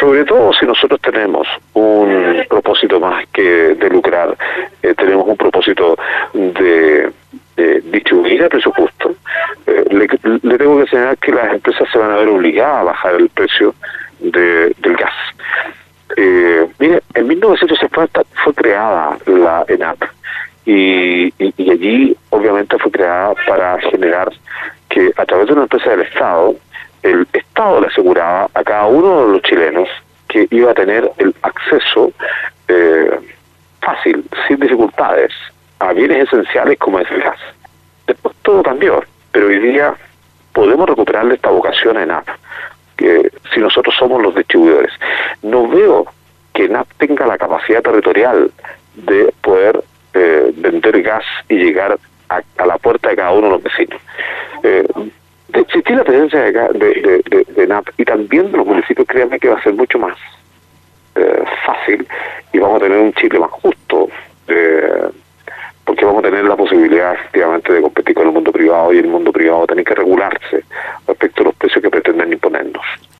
sobre todo si nosotros tenemos un propósito más que de lucrar, tenemos un propósito de distribuir el presupuesto, le tengo que señalar que las empresas se van a ver obligadas a bajar el precio del gas. Mire, en 1950 fue creada la ENAP y allí obviamente fue creada para generar que a través de una empresa del Estado, el Estado le aseguraba a cada uno de los chilenos que iba a tener el acceso fácil, sin dificultades, a bienes esenciales como es el gas. Después todo cambió, pero hoy día podemos recuperarle esta vocación a ENAP, que si nosotros somos los distribuidores. No veo que ENAP tenga la capacidad territorial de poder vender gas y llegar a la puerta de cada uno de los vecinos. De existir la presencia de ENAP y también de los municipios, créanme que va a ser mucho más fácil y vamos a tener un Chile más justo, porque vamos a tener la posibilidad efectivamente de competir con el mundo privado y el mundo privado